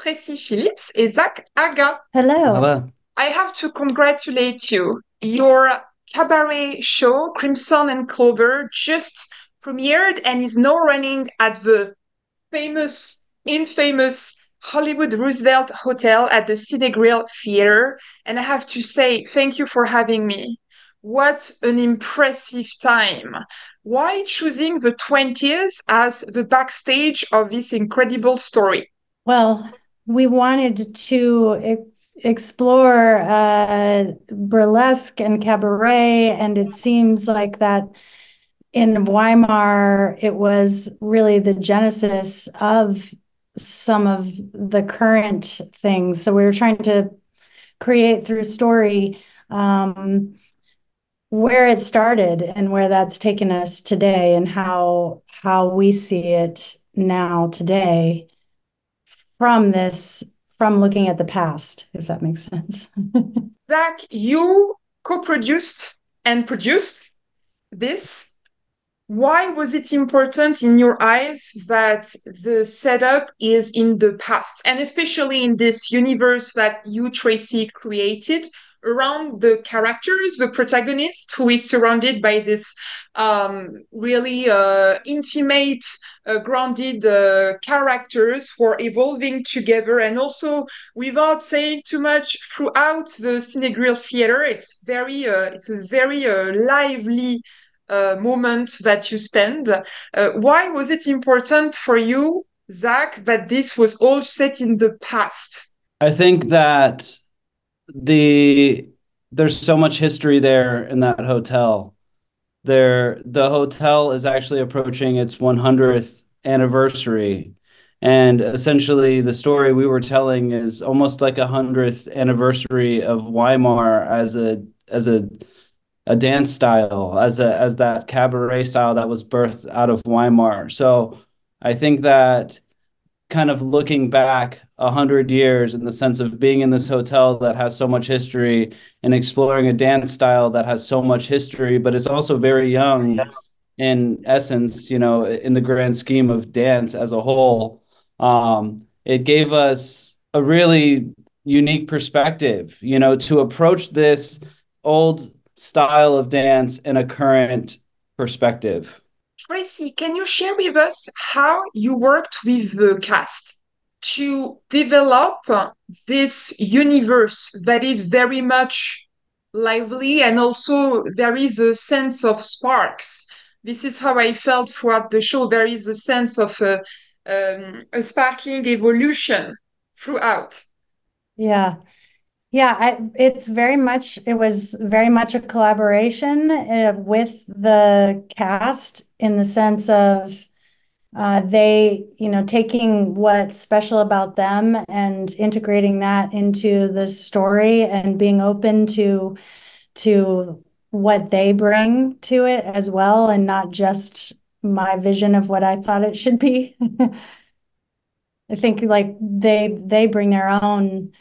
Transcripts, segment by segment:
Tracy Phillips et Zach Aga. Hello. Hello. I have to congratulate you. Your cabaret show, Crimson and Clover, just premiered and is now running at the infamous Hollywood Roosevelt Hotel at the Cine Grill Theater. And I have to say, thank you for having me. What an impressive time. Why choosing the 20th as the backstage of this incredible story? Well, we wanted to explore burlesque and cabaret, and it seems like that in Weimar, it was really the genesis of some of the current things. So we were trying to create through story where it started and where that's taken us today, and how we see it now today from looking at the past, if that makes sense. Zach, you co-produced and produced this. Why was it important in your eyes that the setup is in the past, and especially in this universe that you, Tracy, created around the characters, the protagonist, who is surrounded by this really intimate, grounded characters who are evolving together, and also without saying too much throughout the Cinegrill Theater, it's a very lively moment that you spend. Why was it important for you, Zach, that this was all set in the past? I think that the there's so much history there in that hotel. The hotel is actually approaching its 100th anniversary. And essentially the story we were telling is almost like 100th anniversary of Weimar as a dance style, as that cabaret style that was birthed out of Weimar. So I think that kind of looking back 100 years in the sense of being in this hotel that has so much history and exploring a dance style that has so much history, but is also very young in essence, in the grand scheme of dance as a whole. It gave us a really unique perspective, to approach this old style of dance in a current perspective. Tracy, can you share with us how you worked with the cast to develop this universe that is very much lively, and also there is a sense of sparks? This is how I felt throughout the show. There is a sense of a sparking evolution throughout. Yeah. Yeah, it was very much a collaboration with the cast, in the sense of they, taking what's special about them and integrating that into the story, and being open to what they bring to it as well, and not just my vision of what I thought it should be. I think like they bring their own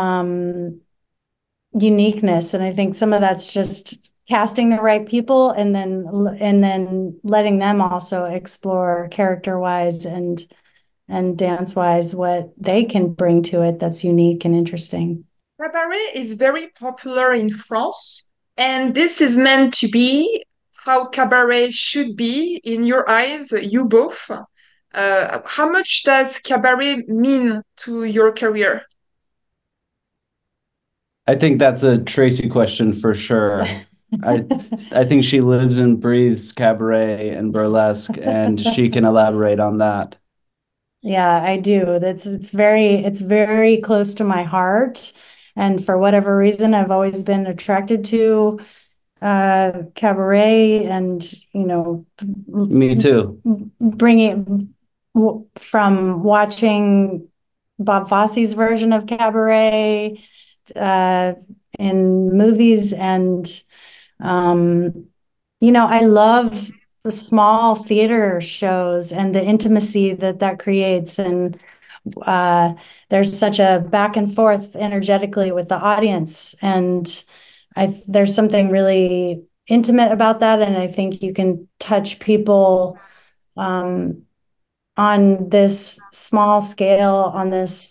uniqueness, and I think some of that's just casting the right people, and then letting them also explore character wise and dance wise what they can bring to it that's unique and interesting. Cabaret is very popular in France, and this is meant to be how cabaret should be in your eyes, you both. How much does cabaret mean to your career? I think that's a Tracy question for sure. I I think she lives and breathes cabaret and burlesque, and she can elaborate on that. Yeah, I do. It's very close to my heart. And for whatever reason, I've always been attracted to cabaret, and Me too. bringing from watching Bob Fosse's version of cabaret uh, in movies, and um, I love the small theater shows and the intimacy that creates, and uh, there's such a back and forth energetically with the audience, and there's something really intimate about that, and I think you can touch people um, on this small scale, on this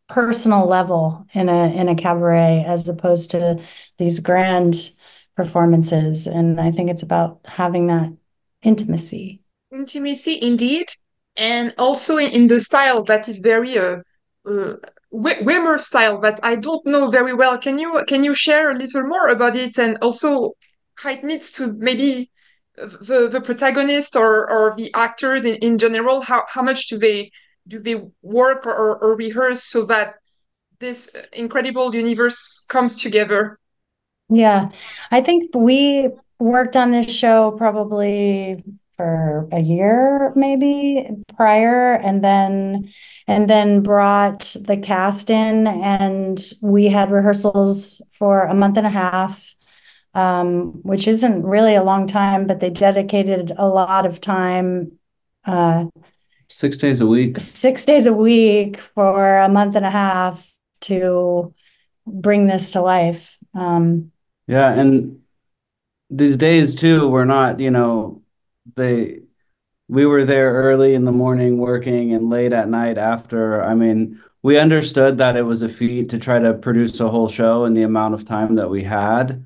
personal level in a cabaret as opposed to these grand performances. And I think it's about having that intimacy. Intimacy, indeed, and also in the style that is very Wimmer style that I don't know very well. Can you share a little more about it, and also how it needs to maybe the protagonist or the actors in general? How much do they work or rehearse so that this incredible universe comes together? Yeah, I think we worked on this show probably for a year maybe prior, and then brought the cast in, and we had rehearsals for a month and a half, which isn't really a long time, but they dedicated a lot of time, 6 days a week. 6 days a week for a month and a half to bring this to life. Yeah, and these days too, we're not, they we were there early in the morning working and late at night after. I mean, we understood that it was a feat to try to produce a whole show in the amount of time that we had.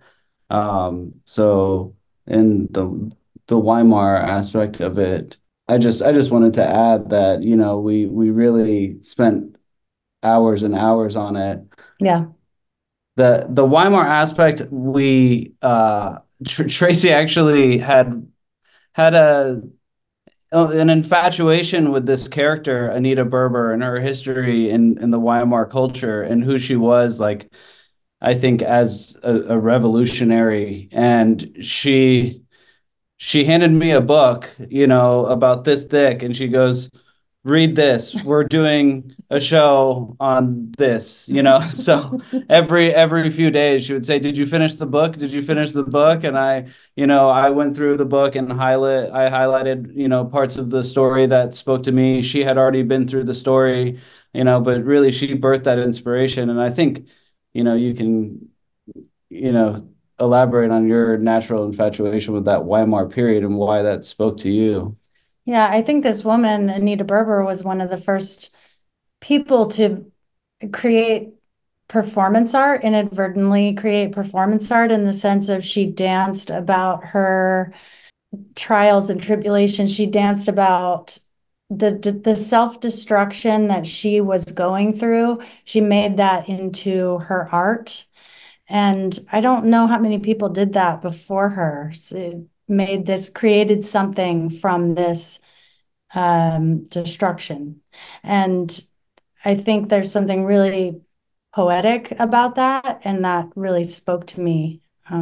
So in the Weimar aspect of it, I just wanted to add that, we really spent hours and hours on it. Yeah. The Weimar aspect, we Tracy actually had an infatuation with this character, Anita Berber, and her history in the Weimar culture and who she was, like, I think, as a revolutionary. And she handed me a book, about this thick, and she goes, read this. We're doing a show on this, So every few days she would say, did you finish the book? Did you finish the book? And I went through the book and I highlighted, parts of the story that spoke to me. She had already been through the story, but really she birthed that inspiration. And I think, you can, elaborate on your natural infatuation with that Weimar period and why that spoke to you. Yeah, I think this woman, Anita Berber, was one of the first people to create performance art, inadvertently create performance art, in the sense of she danced about her trials and tribulations. She danced about the self-destruction that she was going through. She made that into her art. And I don't know how many people did that before her. So created something from this destruction. And I think there's something really poetic about that, and that really spoke to me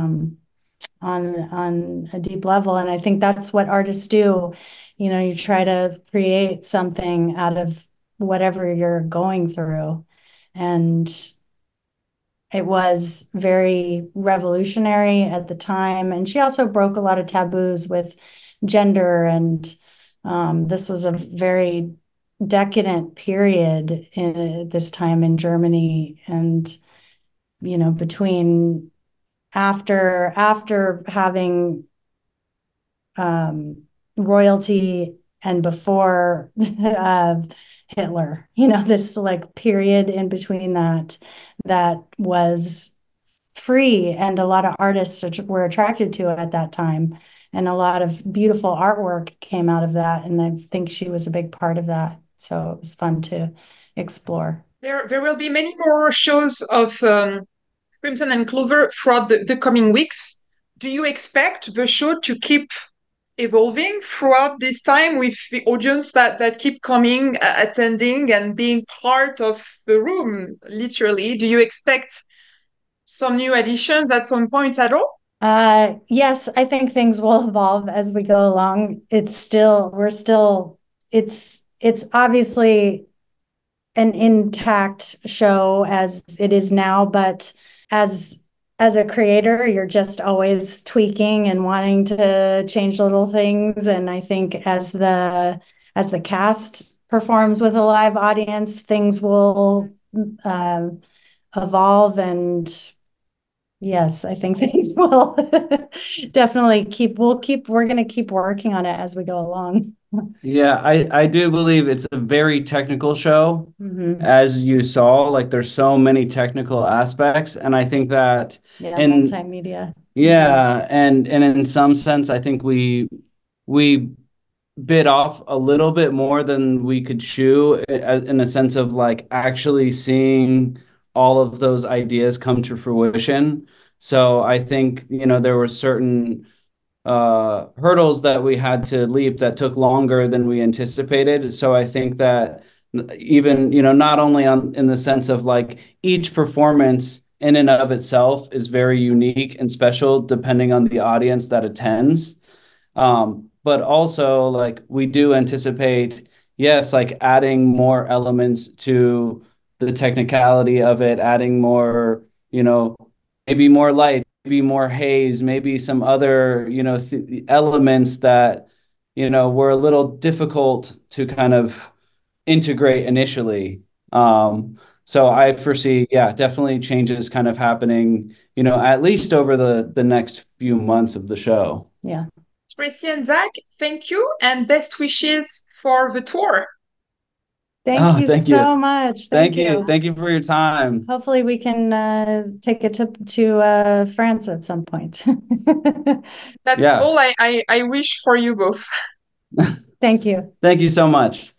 on a deep level. And I think that's what artists do. You try to create something out of whatever you're going through. And it was very revolutionary at the time. And she also broke a lot of taboos with gender. And this was a very decadent period in this time in Germany. And, between after having royalty and before Hitler, this like period in between that was free, and a lot of artists were attracted to it at that time, and a lot of beautiful artwork came out of that, and I think she was a big part of that, so it was fun to explore. There will be many more shows of Crimson and Clover throughout the coming weeks. Do you expect the show to keep evolving throughout this time with the audience that keep coming, attending, and being part of the room, literally? Do you expect some new additions at some point at all? Yes, I think things will evolve as we go along. It's obviously an intact show as it is now, but as a creator, you're just always tweaking and wanting to change little things. And I think as the cast performs with a live audience, things will evolve. And yes, I think things will definitely we're going to keep working on it as we go along. Yeah, I do believe it's a very technical show, Mhm. as you saw. Like there's so many technical aspects, and I think that Yeah, in multimedia. yeah, and in some sense, I think we bit off a little bit more than we could chew in a sense of like actually seeing all of those ideas come to fruition. So I think, there were certain hurdles that we had to leap that took longer than we anticipated. So I think that even, not only in the sense of like each performance in and of itself is very unique and special depending on the audience that attends. But also like we do anticipate, yes, like adding more elements to the technicality of it, adding more, maybe more light, maybe more haze, maybe some other, elements that, were a little difficult to kind of integrate initially. So I foresee, yeah, definitely changes kind of happening, at least over the next few months of the show. Yeah. Tracy and Zach, thank you and best wishes for the tour. Thank Oh, you thank you. so much. Thank Thank you. you. Thank you for your time. Hopefully we can take it to France at some point. That's Yeah. all I wish for you both. Thank you. Thank you so much.